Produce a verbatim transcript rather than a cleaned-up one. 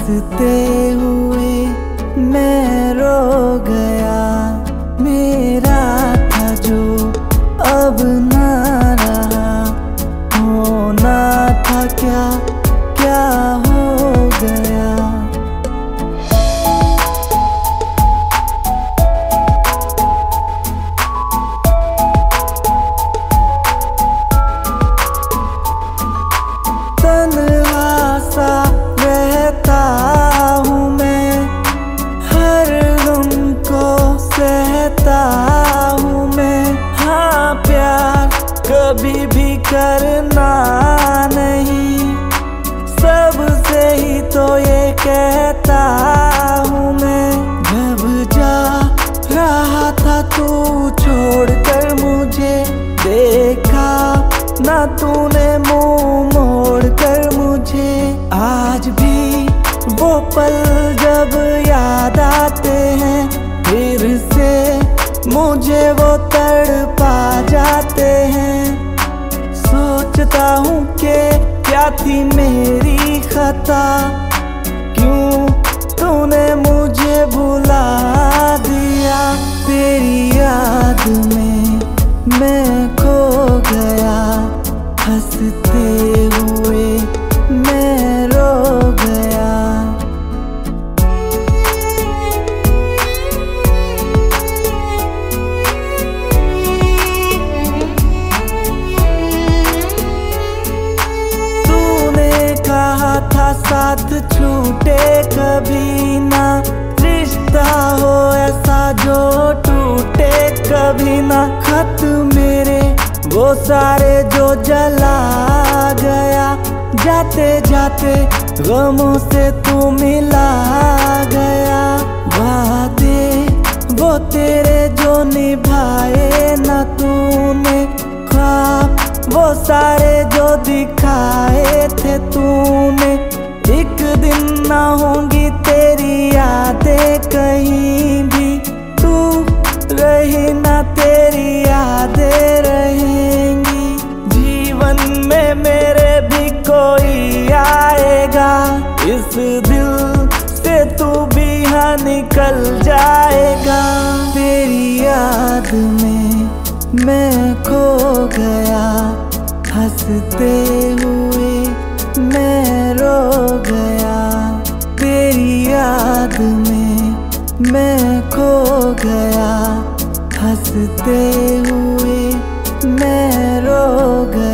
हंसते हुए मैं रो गया। मेरा था जो अब ना रहा, होना था क्या क्या हो गया। तन्हा सा रहता हूँ मैं, हर गम को सहता हूँ मैं। हाँ प्यार कभी भी करना नहीं, सबसे ही तो ये कहता हूँ मैं। जब जा रहा था तू छोड़कर मुझे, देखा ना तूने मुंह मोड़ कर मुझे। आज भी वो पल जब याद आते हैं, फिर से मुझे वो तड़पा जाते हैं। सोचता हूँ कि क्या थी मेरी खता, क्यों तूने मुझे भुला दिया। तेरी याद में मैं खो गया, हंसते हुए मैं रो गया। तूने कहा था साथ छूटे कभी ना, रिश्ता हो ऐसा जो टूटे कभी ना। खत मेरे वो सारे जो जला गया, जाते जाते गमों से तू मिला गया। वादे वो तेरे जो निभाए ना तूने, ख्वाब वो सारे जो दिखाए थे तूने। एक दिन ना होंगी तेरी यादें कहीं भी, तू रही ना तेरी यादें रहेंगी। जीवन में मेरे भी कोई आएगा, इस दिल से तू भी यहाँ निकल जाएगा। तेरी याद में मैं खो गया, हंसते हुए मैं रो गया। तेरी याद में मैं खो गया, हंसते हुए मैं रो गया।